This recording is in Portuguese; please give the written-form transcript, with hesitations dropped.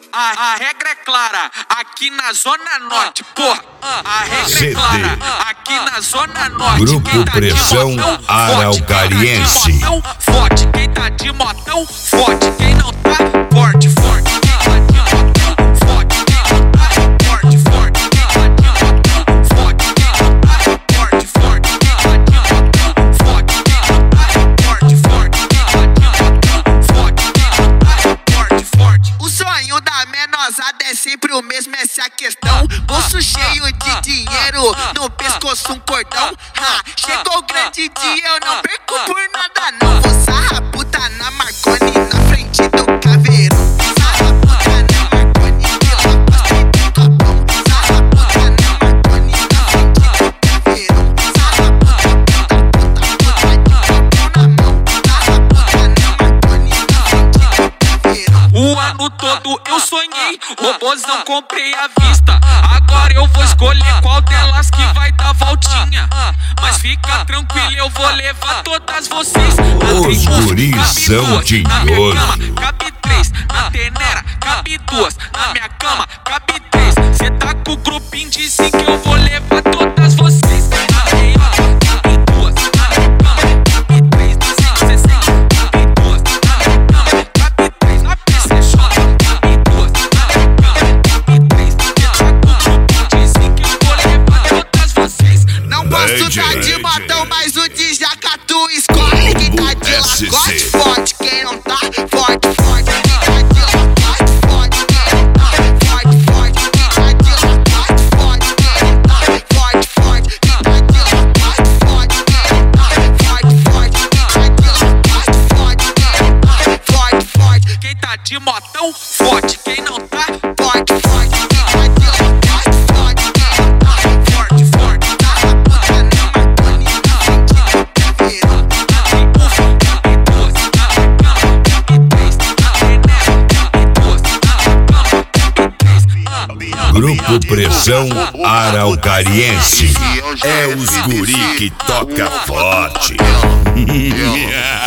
A regra é clara, aqui na Zona Norte, porra. A regra é clara, aqui na Zona Norte. Grupo Pressão Araucariense. Forte, quem tá de motão, forte. Quem não tá, forte, forte. É sempre o mesmo, essa é a questão. Bolso cheio de dinheiro, no pescoço um cordão. Chegou o grande dia, eu não perco por nada não. Vou sarra puta na Marconi, na frente do caveirão. Sarra puta na Marconi, pela pasta do capão. Sarra puta na Marconi, na frente do caveirão. Sarra puta de capão na mão. Sarra puta na Marconi, na frente do caveirão. O ano todo eu sonhei, robôzão comprei à vista. Agora eu vou escolher qual delas que vai dar voltinha. Mas fica tranquilo, eu vou levar todas vocês. Os guris são tinhosos. Cabe 3, na tenera, cabe 2. Na minha cama, cabe 3. Cê tá com o grupinho de 5, eu vou levar todas vocês. Na meia, cabe 2. Na minha cama, cabe 3. Na 160, cabe 2. Na minha cama, cabe 3. Na PCJ, cabe 2. Na minha cama, cabe 3. Cê tá com o grupinho de 5, eu vou levar todas vocês. Não posso tá de botão, mas o de jaca tu escolhe. Quem tá de lacote, forte. Quem não tá, forte, forte. Quem tá de lacote, forte. Quem não tá, forte, forte. Quem tá de lacote, forte. Quem não tá, forte, forte. Quem tá de lacote, forte. Quem não tá, forte, forte. Quem tá de lacote, forte. Quem não tá, forte, forte. Quem tá de motão, forte. Quem não tá, forte, forte. Quem tá de lacote, forte. Quem não tá, forte, forte. Sarra puta na Marconi, na frente do caveirão. Grupo Pressão Araucariense. É os guri que toca forte.